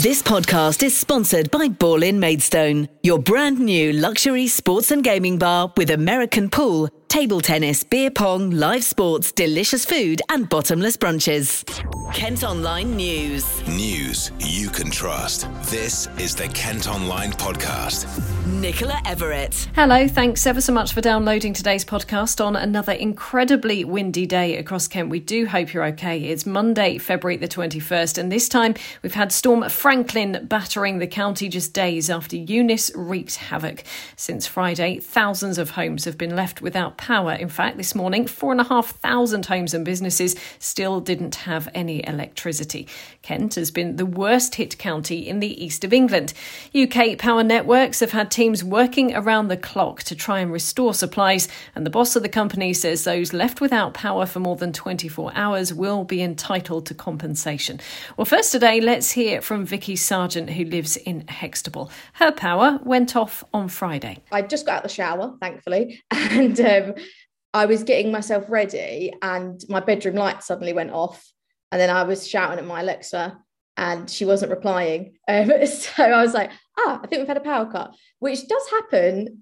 This podcast is sponsored by Ball in Maidstone, your brand new luxury sports and gaming bar with American pool, table tennis, beer pong, live sports, delicious food and bottomless brunches. Kent Online News. News you can trust. This is the Kent Online Podcast. Nicola Everett. Hello, thanks ever so much for downloading today's podcast on another incredibly windy day across Kent. We do hope you're okay. It's Monday, February the 21st, and this time we've had Storm Franklin battering the county just days after Eunice wreaked havoc. Since Friday, thousands of homes have been left without power. In fact, this morning, 4,500 homes and businesses still didn't have any electricity. Kent has been the worst hit county in the east of England. UK Power Networks have had teams working around the clock to try and restore supplies, and the boss of the company says those left without power for more than 24 hours will be entitled to compensation. Well, first today, let's hear from Vicky Sargent, who lives in Hextable. Her power went off on Friday. I just got out of the shower, thankfully, and I was getting myself ready and my bedroom light suddenly went off, and then I was shouting at my Alexa and she wasn't replying. So I was like, I think we've had a power cut, which does happen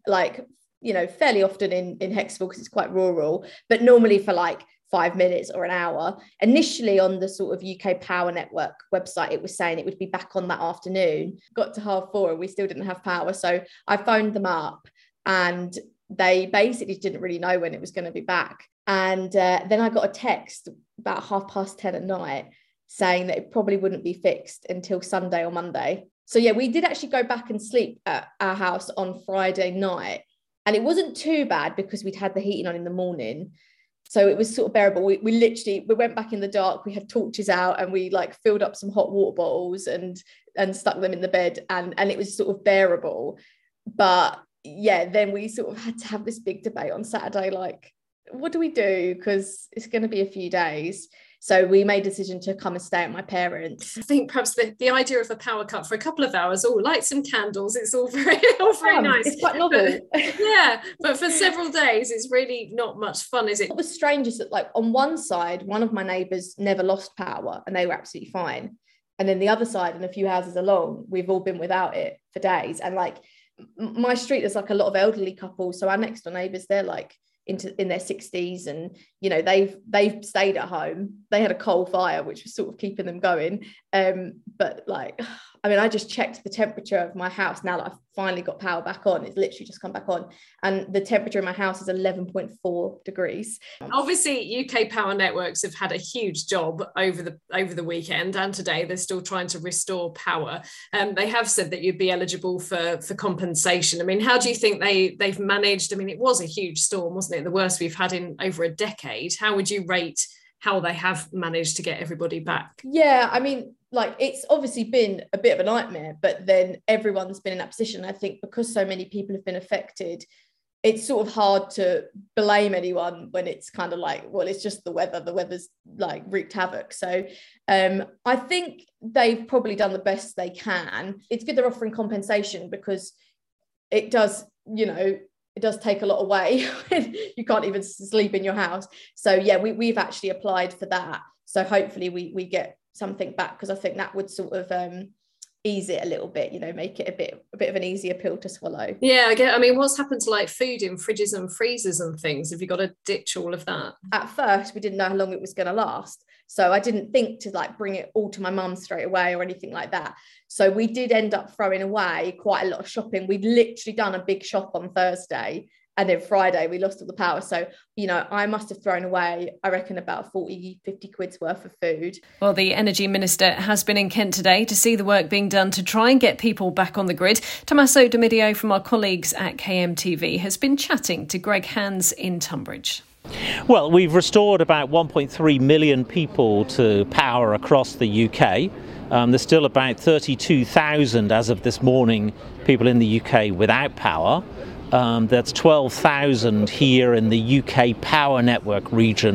fairly often in Hextable because it's quite rural, but normally for 5 minutes or an hour. Initially on the sort of UK Power Network website, it was saying it would be back on that afternoon. Got to 4:30 and we still didn't have power. So I phoned them up and they basically didn't really know when it was going to be back. And then I got a text about 10:30 at night saying that it probably wouldn't be fixed until Sunday or Monday. So yeah, we did actually go back and sleep at our house on Friday night. And it wasn't too bad because we'd had the heating on in the morning. So it was sort of bearable. We went back in the dark, we had torches out and we filled up some hot water bottles and stuck them in the bed and it was sort of bearable. But yeah, then we sort of had to have this big debate on Saturday, what do we do? Because it's going to be a few days. So we made a decision to come and stay at my parents'. I think perhaps the idea of a power cut for a couple of hours, light some candles, it's all very nice. It's quite novel. But for several days, it's really not much fun, is it? What was strange is that on one side, one of my neighbours never lost power and they were absolutely fine. And then the other side and a few houses along, we've all been without it for days. And my street, there's a lot of elderly couples. So our next door neighbours, they're in their 60s and they've stayed at home. They had a coal fire which was sort of keeping them going, but I just checked the temperature of my house now that I've finally got power back on. It's literally just come back on and the temperature in my house is 11.4 degrees. Obviously UK Power Networks have had a huge job over the weekend and today. They're still trying to restore power. They have said that you'd be eligible for compensation. How do you think they've managed? It was a huge storm, wasn't it? The worst we've had in over a decade. How would you rate how they have managed to get everybody back? Yeah, it's obviously been a bit of a nightmare, but then everyone's been in that position. I think because so many people have been affected, it's sort of hard to blame anyone when it's kind of it's just the weather. The weather's wreaked havoc. So I think they've probably done the best they can. It's good they're offering compensation because it does, it does take a lot away. You can't even sleep in your house. So yeah, we've actually applied for that. So hopefully we get something back because I think that would sort of ease it a little bit, make it a bit of an easier pill to swallow. Yeah, I get. What's happened to food in fridges and freezers and things? Have you got to ditch all of that? At first, we didn't know how long it was going to last. So I didn't think to bring it all to my mum straight away or anything like that. So we did end up throwing away quite a lot of shopping. We'd literally done a big shop on Thursday and then Friday we lost all the power. So, I must have thrown away, I reckon, about 40, 50 quid's worth of food. Well, the Energy Minister has been in Kent today to see the work being done to try and get people back on the grid. Tommaso Domidio from our colleagues at KMTV has been chatting to Greg Hands in Tunbridge. Well, we've restored about 1.3 million people to power across the UK. There's still about 32,000 as of this morning people in the UK without power. That's 12,000 here in the UK Power Network region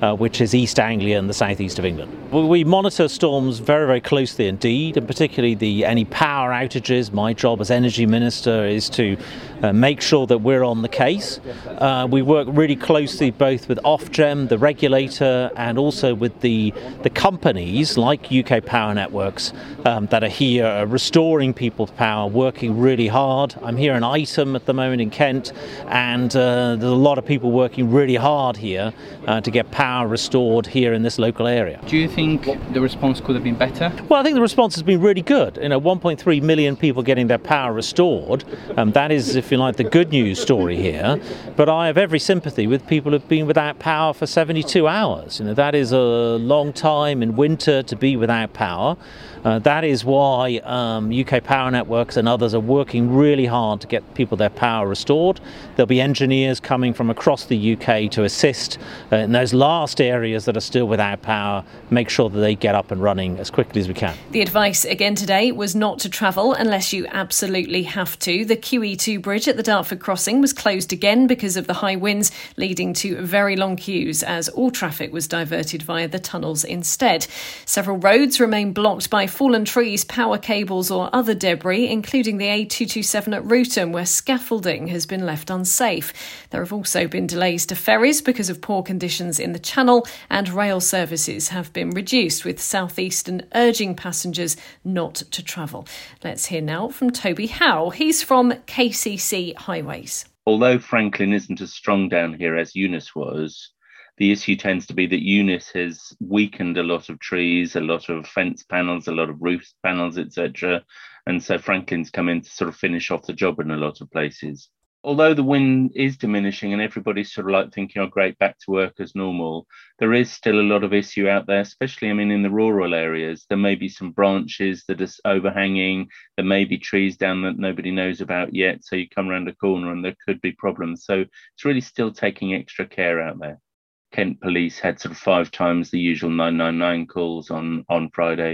which is East Anglia and the southeast of England. We monitor storms very, very closely indeed, and particularly any power outages. My job as Energy Minister is to make sure that we're on the case. We work really closely both with Ofgem, the regulator, and also with the companies like UK Power Networks that are here restoring people's power, working really hard. I'm here in Ightham at the moment in Kent, and there's a lot of people working really hard here to get power restored here in this local area. Do you think the response could have been better? Well, I think the response has been really good. 1.3 million people getting their power restored. That is, if you like, the good news story here. But I have every sympathy with people who've been without power for 72 hours. That is a long time in winter to be without power. That is why UK Power Networks and others are working really hard to get people their power restored. There'll be engineers coming from across the UK to assist in those last areas that are still without power, make sure that they get up and running as quickly as we can. The advice again today was not to travel unless you absolutely have to. The QE2 bridge at the Dartford crossing was closed again because of the high winds, leading to very long queues as all traffic was diverted via the tunnels instead. Several roads remain blocked by fallen trees, power cables or other debris, including the A227 at Rootham, where scaffolding has been left unsafe. There have also been delays to ferries because of poor conditions in the Channel, and rail services have been reduced, with South Eastern urging passengers not to travel. Let's hear now from Toby Howe. He's from KCC Highways. Although Franklin isn't as strong down here as Eunice was, the issue tends to be that Eunice has weakened a lot of trees, a lot of fence panels, a lot of roof panels, etc. And so Franklin's come in to sort of finish off the job in a lot of places. Although the wind is diminishing and everybody's sort of like thinking, oh, great, back to work as normal, there is still a lot of issue out there, especially, in the rural areas. There may be some branches that are overhanging. There may be trees down that nobody knows about yet. So you come around a corner and there could be problems. So it's really still taking extra care out there. Kent Police had sort of 5 times the usual 999 calls on Friday.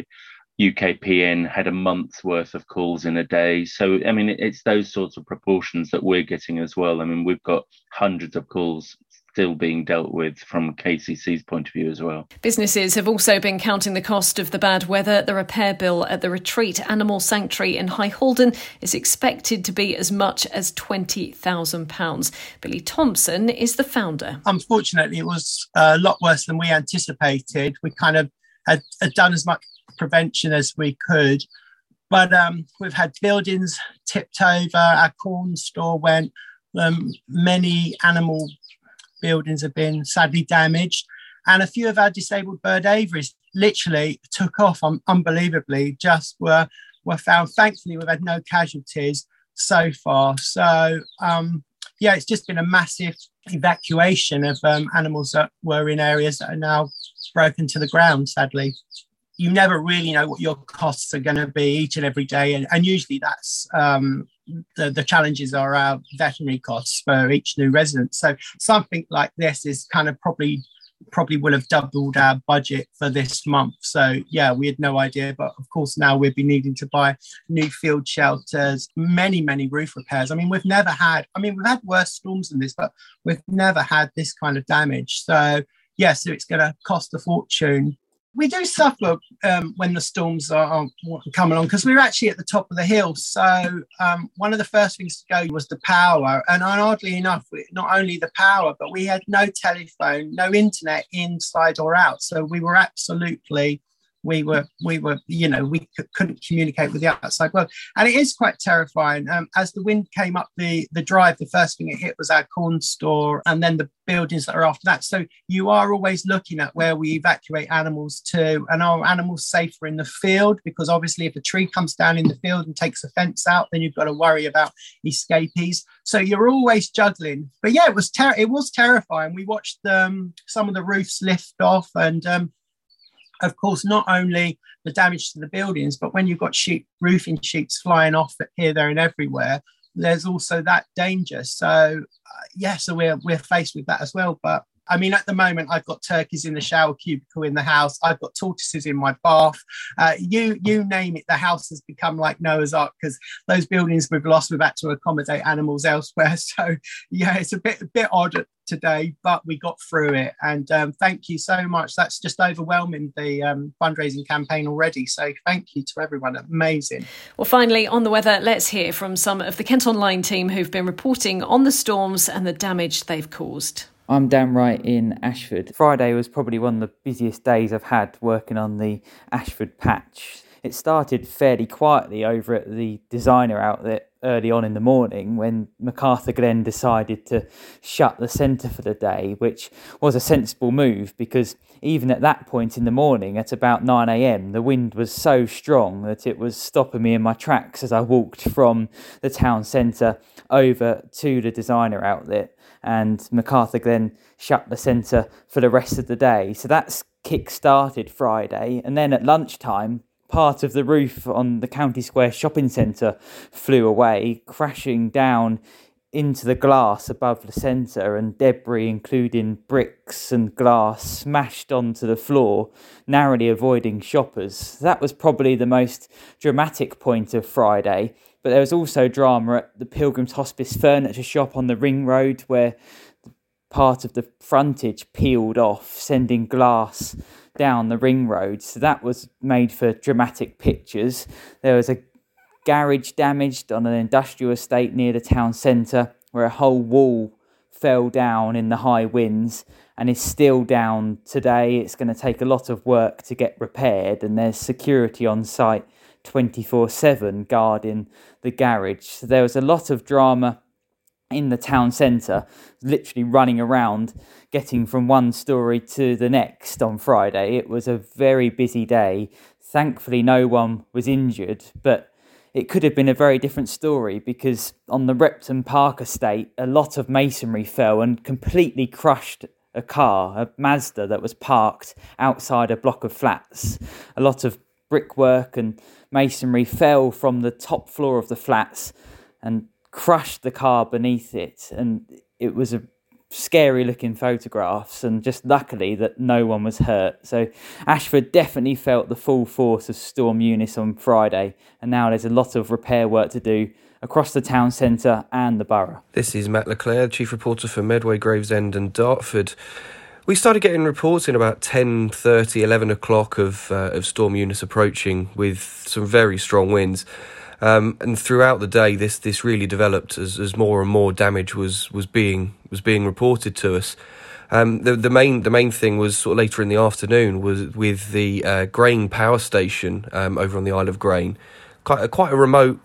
UKPN had a month's worth of calls in a day. So, it's those sorts of proportions that we're getting as well. We've got hundreds of calls still being dealt with from KCC's point of view as well. Businesses have also been counting the cost of the bad weather. The repair bill at the Retreat Animal Sanctuary in High Holden is expected to be as much as £20,000. Billy Thompson is the founder. Unfortunately, it was a lot worse than we anticipated. We kind of had done as much prevention as we could, but we've had buildings tipped over, our corn store went, many animal buildings have been sadly damaged, and a few of our disabled bird aviaries literally took off unbelievably, just were found. Thankfully, we've had no casualties so far. So it's just been a massive evacuation of animals that were in areas that are now broken to the ground, sadly. You never really know what your costs are going to be each and every day. And usually that's the challenges are our veterinary costs for each new resident. So something like this is kind of probably will have doubled our budget for this month. So, we had no idea. But of course, now we'll be needing to buy new field shelters, many, many roof repairs. We've never had, we've had worse storms than this, but we've never had this kind of damage. So, so it's going to cost a fortune. We do suffer when the storms are coming along because we're actually at the top of the hill. So one of the first things to go was the power. And oddly enough, not only the power, but we had no telephone, no internet inside or out. So we were absolutely... We couldn't communicate with the outside world. And it is quite terrifying. As the wind came up the drive, the first thing it hit was our corn store and then the buildings that are after that. So you are always looking at where we evacuate animals to, and are animals safer in the field? Because obviously if a tree comes down in the field and takes a fence out, then you've got to worry about escapees. So you're always juggling. But it was terrifying. We watched some of the roofs lift off and of course, not only the damage to the buildings, but when you've got roofing sheets flying off here, there and everywhere, there's also that danger. So, so we're faced with that as well. But I mean, at the moment, I've got turkeys in the shower cubicle in the house. I've got tortoises in my bath. You name it, the house has become like Noah's Ark, because those buildings we've lost, we've had to accommodate animals elsewhere. So, yeah, it's a bit odd today, but we got through it. And thank you so much. That's just overwhelming, the fundraising campaign already. So thank you to everyone. Amazing. Well, finally, on the weather, let's hear from some of the Kent Online team who've been reporting on the storms and the damage they've caused. I'm Dan Wright in Ashford. Friday was probably one of the busiest days I've had working on the Ashford patch. It started fairly quietly over at the designer outlet early on in the morning when MacArthur Glen decided to shut the centre for the day, which was a sensible move because even at that point in the morning at about 9 a.m, the wind was so strong that it was stopping me in my tracks as I walked from the town centre over to the designer outlet, and MacArthur Glen shut the centre for the rest of the day. So that's kick-started Friday, and then at lunchtime, part of the roof on the County Square shopping centre flew away, crashing down into the glass above the centre, and debris, including bricks and glass, smashed onto the floor, narrowly avoiding shoppers. That was probably the most dramatic point of Friday, but there was also drama at the Pilgrim's Hospice furniture shop on the Ring Road, where part of the frontage peeled off, sending glass down the Ring Road. So that was made for dramatic pictures. There was a garage damaged on an industrial estate near the town centre, where a whole wall fell down in the high winds and is still down today. It's going to take a lot of work to get repaired, and there's security on site 24/7 guarding the garage. So there was a lot of drama in the town centre, literally running around, getting from one story to the next on Friday. It was a very busy day. Thankfully, no one was injured, but it could have been a very different story because on the Repton Park estate, a lot of masonry fell and completely crushed a car, a Mazda that was parked outside a block of flats. A lot of brickwork and masonry fell from the top floor of the flats and crushed the car beneath it, and it was a scary looking photographs, and just luckily that no one was hurt. So Ashford definitely felt the full force of Storm Eunice on Friday, and now there's a lot of repair work to do across the town centre and the borough. This is Matt Leclerc, chief reporter for Medway, Gravesend and Dartford. We started getting reports in about 10:30, 11 o'clock of Storm Eunice approaching with some very strong winds. And throughout the day, this really developed as more and more damage was being reported to us. The main thing was sort of later in the afternoon was with the Grain power station over on the Isle of Grain, quite a remote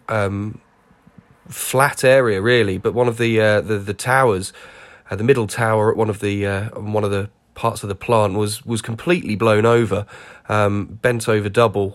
flat area really, but one of the towers, the middle tower at one of the parts of the plant was completely blown over, bent over double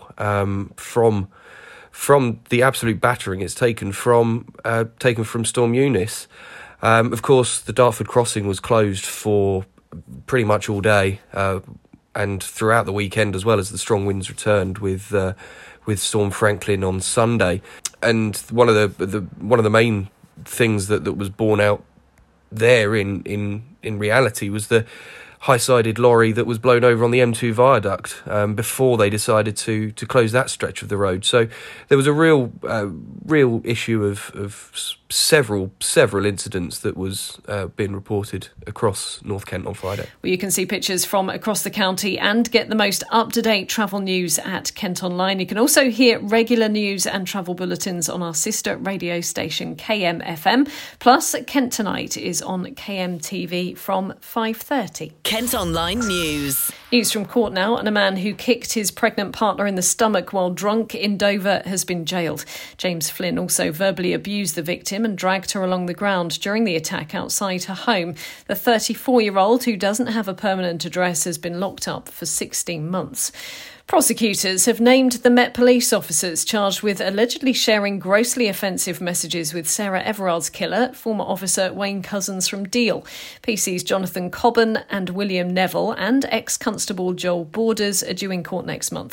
from the absolute battering it's taken from Storm Eunice. Of course, the Dartford crossing was closed for pretty much all day and throughout the weekend, as well as the strong winds returned with Storm Franklin on Sunday. And one of the main things that was borne out there in reality was the high-sided lorry that was blown over on the M2 viaduct before they decided to close that stretch of the road. So there was a real issue of several incidents that was being reported across North Kent on Friday. Well, you can see pictures from across the county and get the most up-to-date travel news at Kent Online. You can also hear regular news and travel bulletins on our sister radio station KMFM. Plus, Kent Tonight is on KMTV from 5:30. Kent Online News. News from court now, and a man who kicked his pregnant partner in the stomach while drunk in Dover has been jailed. James Flynn also verbally abused the victim and dragged her along the ground during the attack outside her home. The 34-year-old, who doesn't have a permanent address, has been locked up for 16 months. Prosecutors have named the Met police officers charged with allegedly sharing grossly offensive messages with Sarah Everard's killer, former officer Wayne Cousins from Deal. PC's Jonathan Cobban and William Neville and ex-constable Joel Borders are due in court next month.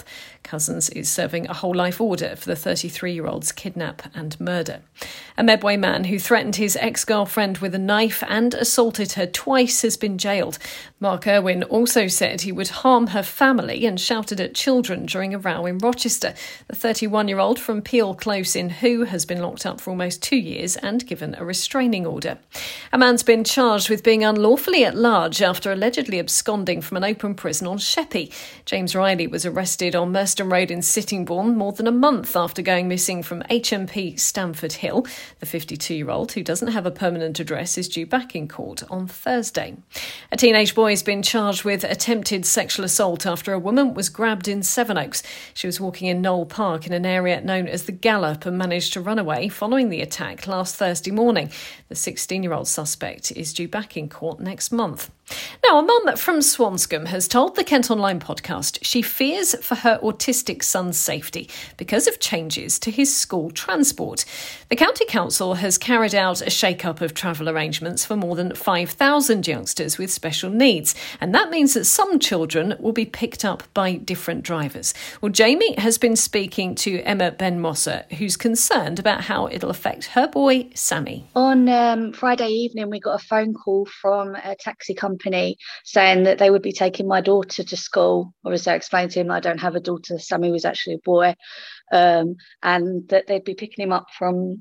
Cousins is serving a whole life order for the 33-year-old's kidnap and murder. A Medway man who threatened his ex-girlfriend with a knife and assaulted her twice has been jailed. Mark Irwin also said he would harm her family and shouted at children during a row in Rochester. The 31-year-old from Peel Close in Hoo has been locked up for almost 2 years and given a restraining order. A man's been charged with being unlawfully at large after allegedly absconding from an open prison on Sheppey. James Riley was arrested on Merston Road in Sittingbourne more than a month after going missing from HMP Stamford Hill. The 52-year-old, who doesn't have a permanent address, is due back in court on Thursday. A teenage boy has been charged with attempted sexual assault after a woman was grabbed in Sevenoaks. She was walking in Knoll Park in an area known as the Gallop and managed to run away following the attack last Thursday morning. The 16-year-old suspect is due back in court next month. Now, a mum from Swanscombe has told the Kent Online podcast she fears for her autistic son's safety because of changes to his school transport. The County Council has carried out a shake-up of travel arrangements for more than 5,000 youngsters with special needs, and that means that some children will be picked up by different drivers. Well, Jamie has been speaking to Emma Ben-Mosser, who's concerned about how it'll affect her boy, Sammy. On Friday evening, we got a phone call from a taxi company saying that they would be taking my daughter to school. Obviously, I explained to him I don't have a daughter. Sammy was actually a boy, and that they'd be picking him up from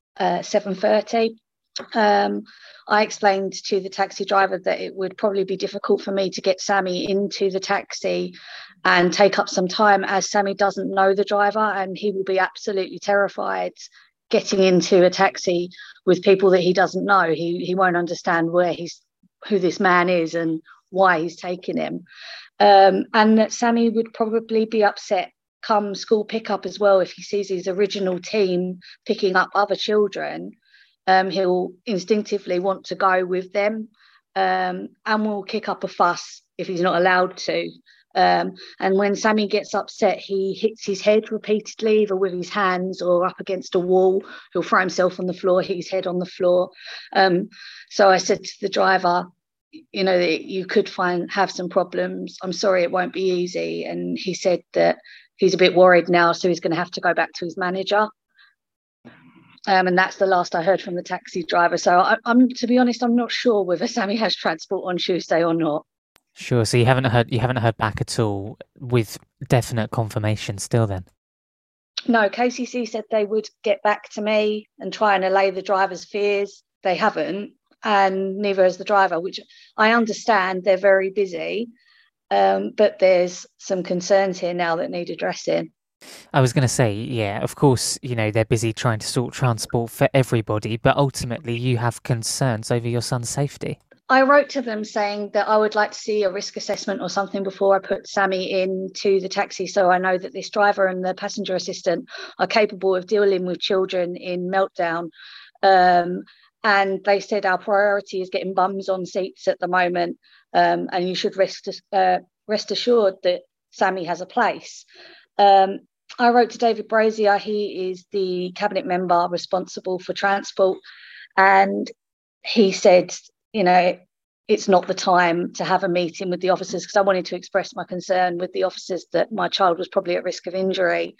7:30. I explained to the taxi driver that it would probably be difficult for me to get Sammy into the taxi and take up some time, as Sammy doesn't know the driver and he will be absolutely terrified getting into a taxi with people that he doesn't know. He won't understand who this man is and why he's taking him. And that Sammy would probably be upset come school pickup as well if he sees his original team picking up other children. He'll instinctively want to go with them, and will kick up a fuss if he's not allowed to. And when Sammy gets upset, he hits his head repeatedly, either with his hands or up against a wall. He'll throw himself on the floor, hit his head on the floor. So I said to the driver, you know, that you could have some problems. I'm sorry, it won't be easy. And he said that he's a bit worried now, so he's going to have to go back to his manager. And that's the last I heard from the taxi driver. So I'm to be honest, I'm not sure whether Sammy has transport on Tuesday or not. Sure. So you haven't heard back at all with definite confirmation still then? No, KCC said they would get back to me and try and allay the driver's fears. They haven't, and neither has the driver, which I understand. They're very busy, but there's some concerns here now that need addressing. I was going to say, yeah, of course, you know, they're busy trying to sort transport for everybody, but ultimately you have concerns over your son's safety. I wrote to them saying that I would like to see a risk assessment or something before I put Sammy into the taxi, so I know that this driver and the passenger assistant are capable of dealing with children in meltdown. And they said our priority is getting bums on seats at the moment, and you should rest assured that Sammy has a place. I wrote to David Brazier. He is the cabinet member responsible for transport, and he said, you know, it's not the time to have a meeting with the officers, because I wanted to express my concern with the officers that my child was probably at risk of injury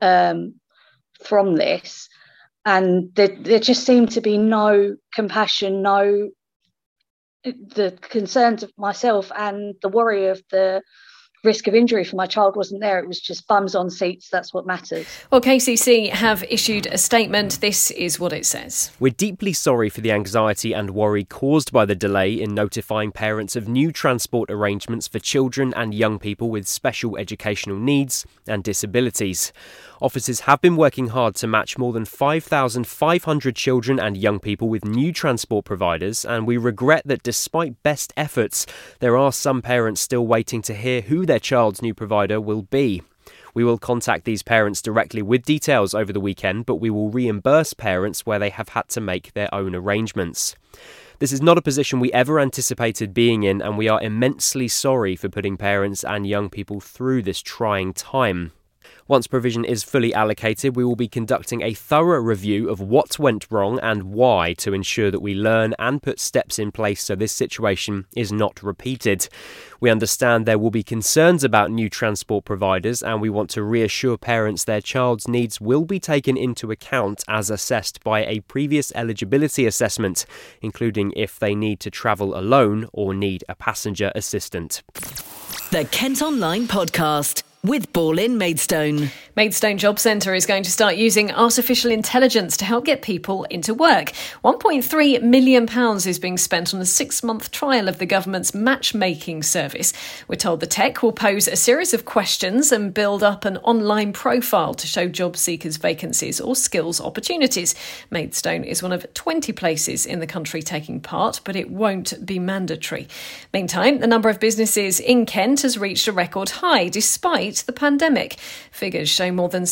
from this. And there just seemed to be no compassion, the concerns of myself and the worry of the risk of injury for my child wasn't there. It was just bums on seats. That's what matters. Well, KCC have issued a statement. This is what it says. We're deeply sorry for the anxiety and worry caused by the delay in notifying parents of new transport arrangements for children and young people with special educational needs and disabilities. Officers have been working hard to match more than 5,500 children and young people with new transport providers, and we regret that despite best efforts, there are some parents still waiting to hear who their child's new provider will be. We will contact these parents directly with details over the weekend, but we will reimburse parents where they have had to make their own arrangements. This is not a position we ever anticipated being in, and we are immensely sorry for putting parents and young people through this trying time. Once provision is fully allocated, we will be conducting a thorough review of what went wrong and why to ensure that we learn and put steps in place so this situation is not repeated. We understand there will be concerns about new transport providers, and we want to reassure parents their child's needs will be taken into account as assessed by a previous eligibility assessment, including if they need to travel alone or need a passenger assistant. The Kent Online Podcast with Ball in Maidstone. Maidstone Job Centre is going to start using artificial intelligence to help get people into work. £1.3 million is being spent on a 6-month trial of the government's matchmaking service. We're told the tech will pose a series of questions and build up an online profile to show job seekers vacancies or skills opportunities. Maidstone is one of 20 places in the country taking part, but it won't be mandatory. Meantime, the number of businesses in Kent has reached a record high despite the pandemic. Figures show more than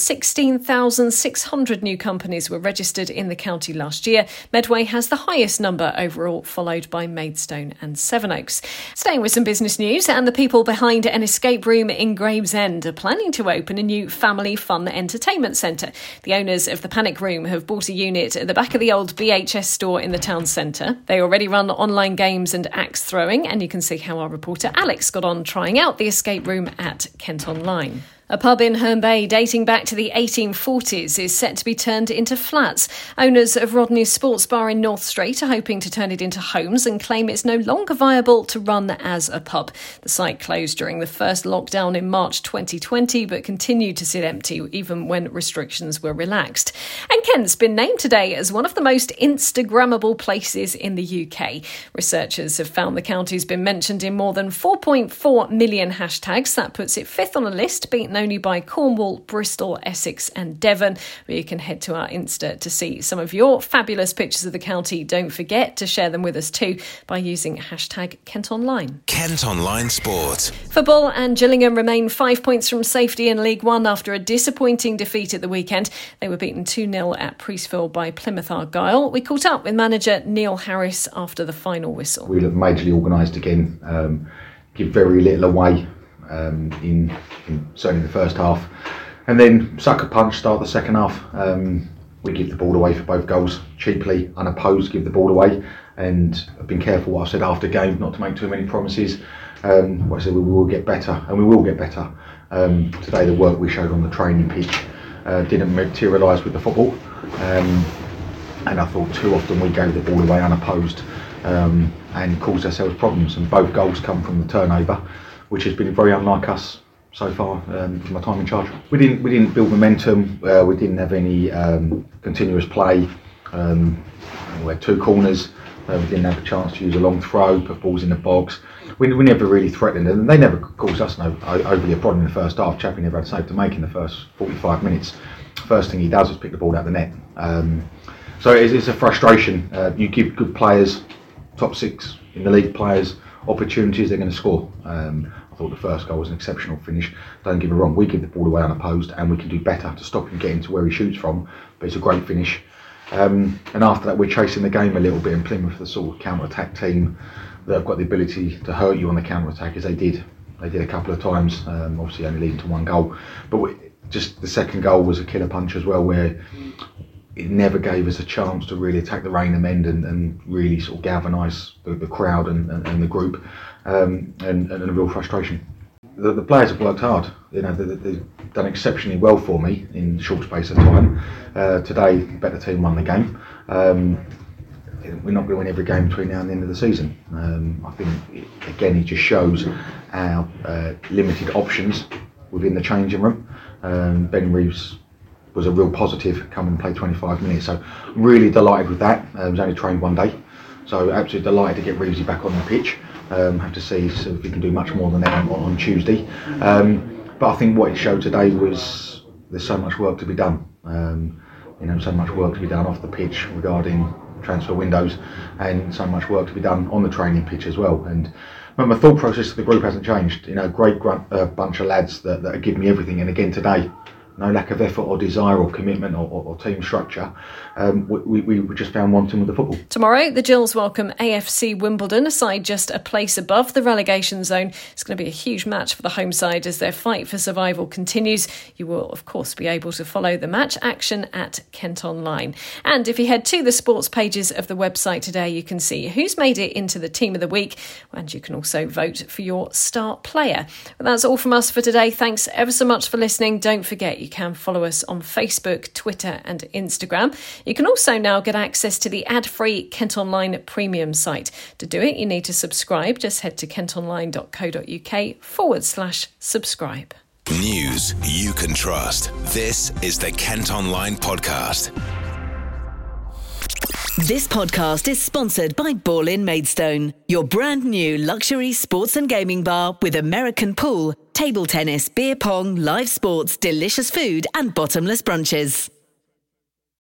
16,600 new companies were registered in the county last year. Medway has the highest number overall, followed by Maidstone and Sevenoaks. Staying with some business news, and the people behind an escape room in Gravesend are planning to open a new family fun entertainment centre. The owners of the Panic Room have bought a unit at the back of the old BHS store in the town centre. They already run online games and axe throwing, and you can see how our reporter Alex got on trying out the escape room at Kent Online. A pub in Herne Bay dating back to the 1840s is set to be turned into flats. Owners of Rodney's Sports Bar in North Street are hoping to turn it into homes and claim it's no longer viable to run as a pub. The site closed during the first lockdown in March 2020 but continued to sit empty even when restrictions were relaxed. And Kent's been named today as one of the most Instagrammable places in the UK. Researchers have found the county's been mentioned in more than 4.4 million hashtags. That puts it fifth on a list, beaten only by Cornwall, Bristol, Essex and Devon, where you can head to our Insta to see some of your fabulous pictures of the county. Don't forget to share them with us too by using hashtag Kent Online. Kent Online Sport. Football, and Gillingham remain 5 points from safety in League One after a disappointing defeat at the weekend. They were beaten 2-0 at Priestville by Plymouth Argyle. We caught up with manager Neil Harris after the final whistle. We look majorly organised again, give very little away. In certainly the first half, and then sucker punch start the second half. We give the ball away for both goals cheaply, unopposed, give the ball away, and I've been careful what I've said after game not to make too many promises. What I said, we will get better, and we will get better. Today the work we showed on the training pitch didn't materialise with the football, and I thought too often we gave the ball away unopposed and caused ourselves problems, and both goals come from the turnover, which has been very unlike us so far from my time in charge. We didn't build momentum. We didn't have any continuous play. We had 2 corners. We didn't have a chance to use a long throw, put balls in the box. We never really threatened them, and they never caused us overly a problem in the first half. Chappie never had a save to make in the first 45 minutes. First thing he does is pick the ball out of the net. So it's a frustration. You give good players, top 6 in the league players, opportunities, they're going to score. I thought the first goal was an exceptional finish. Don't get me wrong, we give the ball away unopposed and we can do better to stop him getting to where he shoots from, but it's a great finish. And after that we're chasing the game a little bit, and Plymouth, the sort of counter-attack team that have got the ability to hurt you on the counter-attack, as they did a couple of times, obviously only leading to 1 goal. But just the second goal was a killer punch as well, where it never gave us a chance to really attack the Rainham end and really sort of galvanise the crowd and the group, and a real frustration. The players have worked hard. You know, they've done exceptionally well for me in a short space of time. Today, the better team won the game. We're not going to win every game between now and the end of the season. I think, it just shows our limited options within the changing room. Ben Reeves was a real positive, come and play 25 minutes. So I'm really delighted with that. He was only trained 1 day. So absolutely delighted to get Reevesy back on the pitch. Have to see if we can do much more than that on Tuesday. But I think what it showed today was there's so much work to be done. So much work to be done off the pitch regarding transfer windows, and so much work to be done on the training pitch as well. And my thought process of the group hasn't changed. Great bunch of lads that are giving me everything. And again today, no lack of effort or desire or commitment or team structure. We just found wanting with the football. Tomorrow, the Gills welcome AFC Wimbledon, a side just a place above the relegation zone. It's going to be a huge match for the home side as their fight for survival continues. You will, of course, be able to follow the match action at Kent Online. And if you head to the sports pages of the website today, you can see who's made it into the Team of the Week, and you can also vote for your star player. But that's all from us for today. Thanks ever so much for listening. Don't forget, you can follow us on Facebook, Twitter and Instagram. You can also now get access to the ad-free Kent Online premium site. To do it, you need to subscribe. Just head to kentonline.co.uk/subscribe. News you can trust. This is the Kent Online Podcast. This podcast is sponsored by Ball-in Maidstone, your brand new luxury sports and gaming bar with American pool, table tennis, beer pong, live sports, delicious food and bottomless brunches.